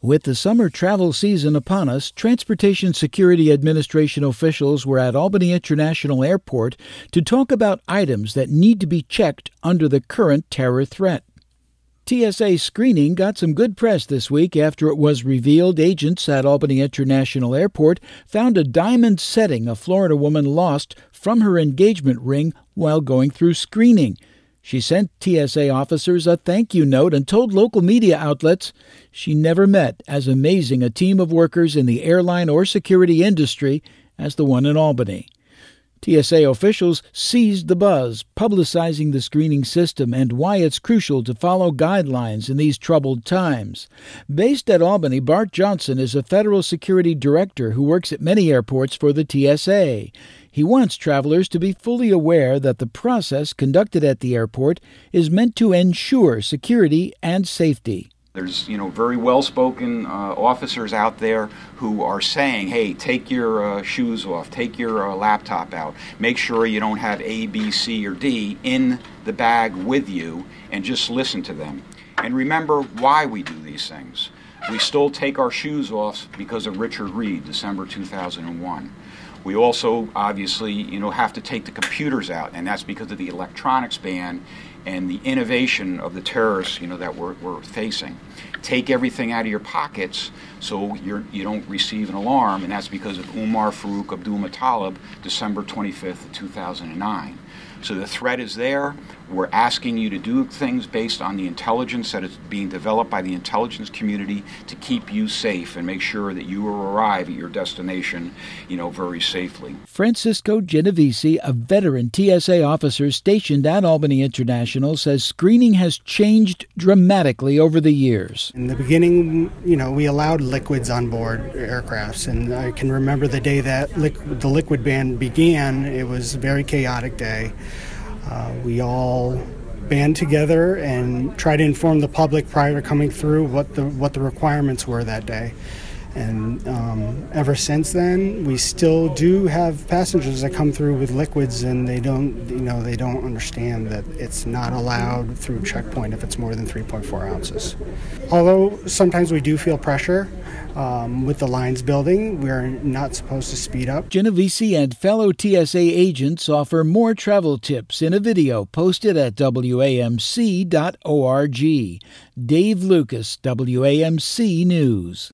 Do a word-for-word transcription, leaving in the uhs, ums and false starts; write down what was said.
With the summer travel season upon us, Transportation Security Administration officials were at Albany International Airport to talk about items that need to be checked under the current terror threat. T S A screening got some good press this week after it was revealed agents at Albany International Airport found a diamond setting a Florida woman lost from her engagement ring while going through screening. She sent T S A officers a thank you note and told local media outlets she never met as amazing a team of workers in the airline or security industry as the one in Albany. T S A officials seized the buzz, publicizing the screening system and why it's crucial to follow guidelines in these troubled times. Based at Albany, Bart Johnson is a federal security director who works at many airports for the T S A. He wants travelers to be fully aware that the process conducted at the airport is meant to ensure security and safety. There's, you know, very well-spoken uh, officers out there who are saying, hey, take your uh, shoes off, take your uh, laptop out, make sure you don't have A, B, C, or D in the bag with you, and just listen to them. And remember why we do these things. We still take our shoes off because of Richard Reed, December two thousand one. We also, obviously, you know, have to take the computers out, and that's because of the electronics ban and the innovation of the terrorists, you know, that we're, we're facing. Take everything out of your pockets so you're, you don't receive an alarm, and that's because of Umar Farouk Abdul-Muttalib, December twenty-fifth, two thousand nine. So the threat is there. We're asking you to do things based on the intelligence that is being developed by the intelligence community to keep you safe and make sure that you will arrive at your destination, you know, very safely. Francisco Genovese, a veteran T S A officer stationed at Albany International, says screening has changed dramatically over the years. In the beginning, you know, we allowed liquids on board aircrafts, and I can remember the day that liquid, the liquid ban began. It was a very chaotic day. Uh, we all band together and try to inform the public prior to coming through what the what the requirements were that day. And um, ever since then, we still do have passengers that come through with liquids, and they don't, you know, they don't understand that it's not allowed through checkpoint if it's more than three point four ounces. Although sometimes we do feel pressure um, with the lines building, we're not supposed to speed up. Genovese and fellow T S A agents offer more travel tips in a video posted at W A M C dot org. Dave Lucas, W A M C News.